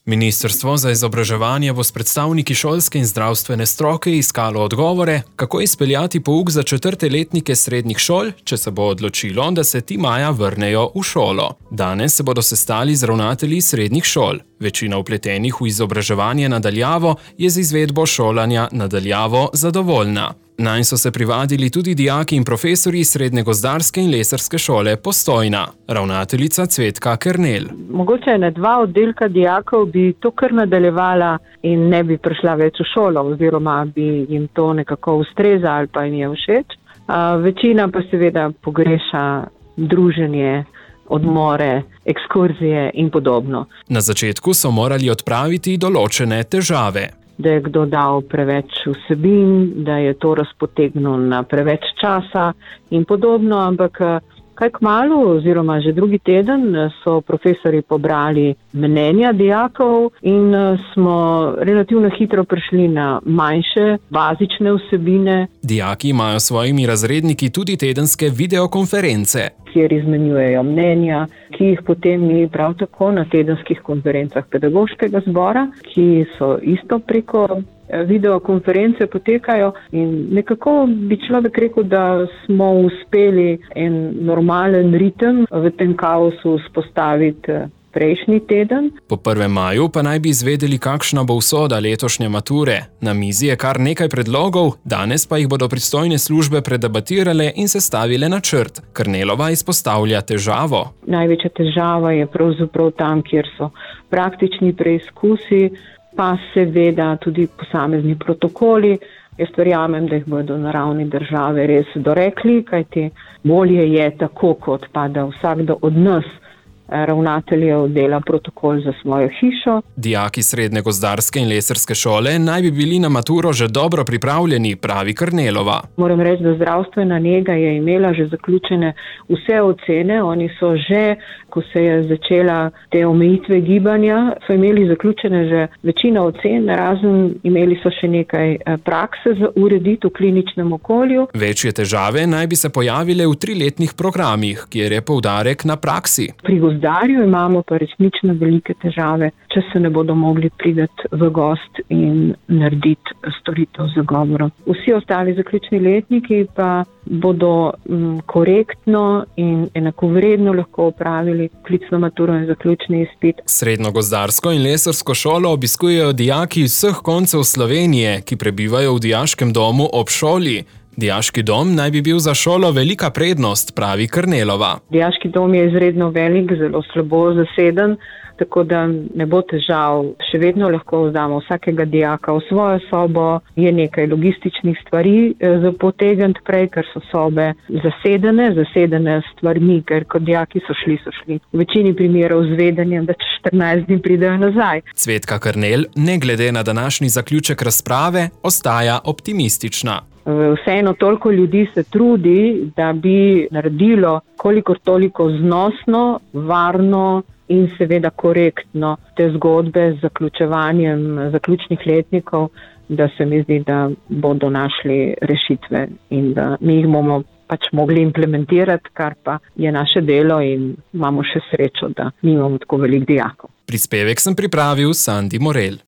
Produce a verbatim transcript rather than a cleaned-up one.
Ministrstvo za izobraževanje bo s predstavniki šolske in zdravstvene stroke iskalo odgovore, kako izpeljati pouk za četrte letnike srednjih šol, če se bo odločilo, da se ti maja vrnejo v šolo. Danes se bodo sestali z ravnatelji srednjih šol. Večina vpletenih v izobraževanje na daljavo je z izvedbo šolanja na daljavo zadovoljna. Nanj so se privadili tudi dijaki in profesorji Srednje gozdarske in lesarske šole Postojna. Ravnateljica Cvetka Kernel. Mogoče ena dva oddelka dijakov bi to kar nadaljevala in ne bi prišla več v šolo oziroma bi jim to nekako ustreza ali pa jim je všeč. Večina pa seveda pogreša druženje, odmore, ekskurzije in podobno. Na začetku so morali odpraviti določene težave. Da je kdo dal preveč vsebin, da je to razpotegnil na preveč časa in podobno, ampak kaj kmalu oziroma že drugi teden so profesorji pobrali mnenja dijakov in smo relativno hitro prišli na manjše, bazične vsebine. Dijaki imajo s svojimi razredniki tudi tedenske videokonference, kjer izmenjujejo mnenja, ki jih potem mi prav tako na tedenskih konferencah pedagoškega zbora, ki so isto preko videokonference potekajo in nekako bi človek rekel, da smo uspeli en normalen ritem v tem kaosu vzpostaviti prejšnji teden. Po prvem maju pa naj bi izvedeli, kakšna bo usoda letošnje mature. Na mizi je kar nekaj predlogov, danes pa jih bodo pristojne službe predebatirale in sestavile načrt. Kernelova izpostavlja težavo. Največja težava je pravzaprav tam, kjer so praktični preizkusi, pa seveda tudi posamezni protokoli. Jaz verjamem, da jih bodo na ravni države res dorekli, kajti bolje je tako, kot pa da vsakdo od nas ravnateljev dela protokol za svojo hišo. Dijaki Srednje gozdarske in lesarske šole naj bi bili na maturo že dobro pripravljeni, pravi Kernelova. Moram reči, da zdravstvena nega je imela že zaključene vse ocene. Oni so že, ko se je začela te omejitve gibanja, so imeli zaključene že večina ocen, razen imeli so še nekaj prakse za urediti v kliničnem okolju. Večje težave naj bi se pojavile v triletnih programih, kjer je poudarek na praksi. Pri gozdarju imamo pa resnično velike težave, če se ne bodo mogli priti v gost in narediti storitev z govorom. Vsi ostali zaključni letniki pa bodo m, korektno in enakovredno lahko opravili klicno maturo in zaključni izpit. Srednjo gozdarsko in lesarsko šolo obiskujejo dijaki iz vseh koncev Slovenije, ki prebivajo v dijaškem domu ob šoli. Dijaški dom naj bi bil za šolo velika prednost, pravi Kernelova. Dijaški dom je izredno velik, zelo slabo zaseden, tako da ne bo težav. Še vedno lahko vzdamo vsakega dijaka v svojo sobo. Je nekaj logističnih stvari za potegniti prej, ker so sobe zasedene, zasedene s stvarmi, ker kot dijaki so šli, so šli. V večini primerov z vedenjem, da čez štirinajst dni pridejo nazaj. Cvetka Kernel, ne glede na današnji zaključek razprave, ostaja optimistična. Vseeno toliko ljudi se trudi, da bi naredilo kolikor toliko znosno, varno in seveda korektno te zgodbe z zaključevanjem zaključnih letnikov, da se mi zdi, da bodo našli rešitve in da mi jih bomo pač mogli implementirati, kar pa je naše delo in imamo še srečo, da nimamo tako veliko dijakov. Prispevek sem pripravil Sandi Morel.